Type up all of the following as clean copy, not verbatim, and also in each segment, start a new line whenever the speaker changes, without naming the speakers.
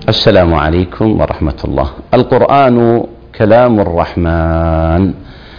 السلام عليكم ورحمة الله. القرآن كلام الرحمن،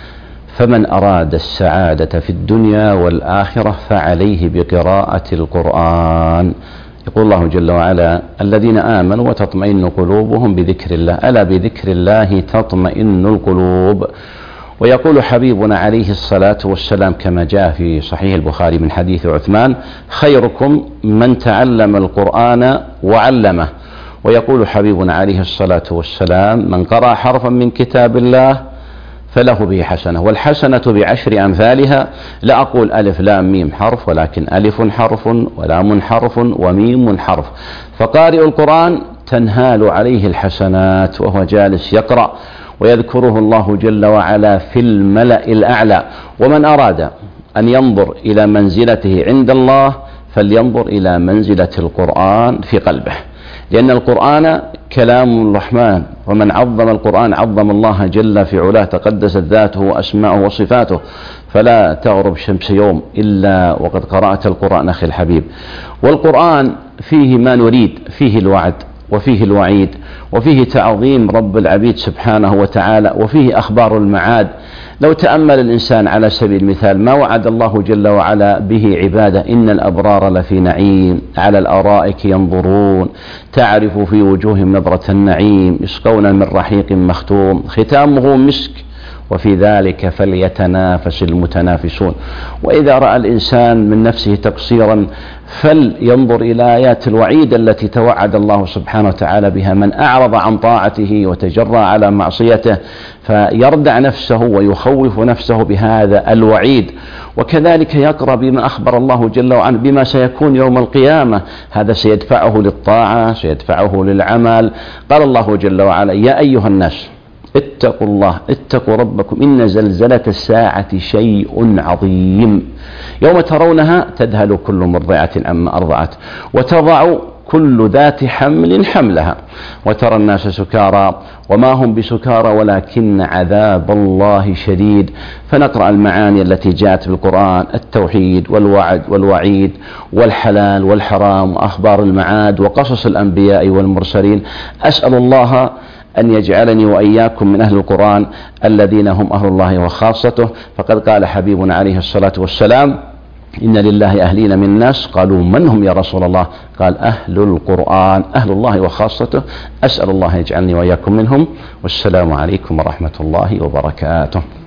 فمن أراد السعادة في الدنيا والآخرة فعليه بقراءة القرآن. يقول الله جل وعلا: الذين آمنوا وتطمئن قلوبهم بذكر الله، ألا بذكر الله تطمئن القلوب. ويقول حبيبنا عليه الصلاة والسلام كما جاء في صحيح البخاري من حديث عثمان: خيركم من تعلم القرآن وعلمه. ويقول حبيبنا عليه الصلاة والسلام: من قرأ حرفا من كتاب الله فله به حسنة، والحسنة بعشر أمثالها. لا أقول ألف لام ميم حرف، ولكن ألف حرف ولام حرف وميم حرف. فقارئ القرآن تنهال عليه الحسنات وهو جالس يقرأ، ويذكره الله جل وعلا في الملأ الأعلى. ومن أراد أن ينظر إلى منزلته عند الله فلينظر إلى منزلة القرآن في قلبه، لأن القرآن كلام الرحمن، ومن عظم القرآن عظم الله جل في علاه، تقدست ذاته وأسماؤه وصفاته. فلا تغرب شمس يوم إلا وقد قرأت القرآن أخي الحبيب. والقرآن فيه ما نريد، فيه الوعد وفيه الوعيد، وفيه تعظيم رب العبيد سبحانه وتعالى، وفيه أخبار المعاد. لو تأمل الإنسان على سبيل المثال ما وعد الله جل وعلا به عباده: إن الأبرار لفي نعيم على الأرائك ينظرون تعرف في وجوههم نظرة النعيم يسقون من رحيق مختوم ختامه مسك وفي ذلك فليتنافس المتنافسون. وإذا رأى الإنسان من نفسه تقصيرا فلينظر إلى آيات الوعيد التي توعد الله سبحانه وتعالى بها من أعرض عن طاعته وتجرى على معصيته، فيردع نفسه ويخوف نفسه بهذا الوعيد. وكذلك يقرأ بما أخبر الله جل وعلا بما سيكون يوم القيامة، هذا سيدفعه للطاعة، سيدفعه للعمل. قال الله جل وعلا: يا أيها الناس اتقوا الله، اتقوا ربكم، إن زلزلة الساعة شيء عظيم، يوم ترونها تذهل كل مرضعة عما أرضعت وتضع كل ذات حمل حملها وترى الناس سكارى وما هم بسكارى ولكن عذاب الله شديد. فنقرأ المعاني التي جاءت بالقرآن: التوحيد والوعد والوعيد والحلال والحرام وأخبار المعاد وقصص الأنبياء والمرسلين. أسأل الله أن يجعلني وإياكم من أهل القرآن الذين هم أهل الله وخاصته. فقد قال حبيبنا عليه الصلاة والسلام: إن لله أهلين من الناس. قالوا: من هم يا رسول الله؟ قال: أهل القرآن، أهل الله وخاصته. أسأل الله يجعلني وإياكم منهم. والسلام عليكم ورحمة الله وبركاته.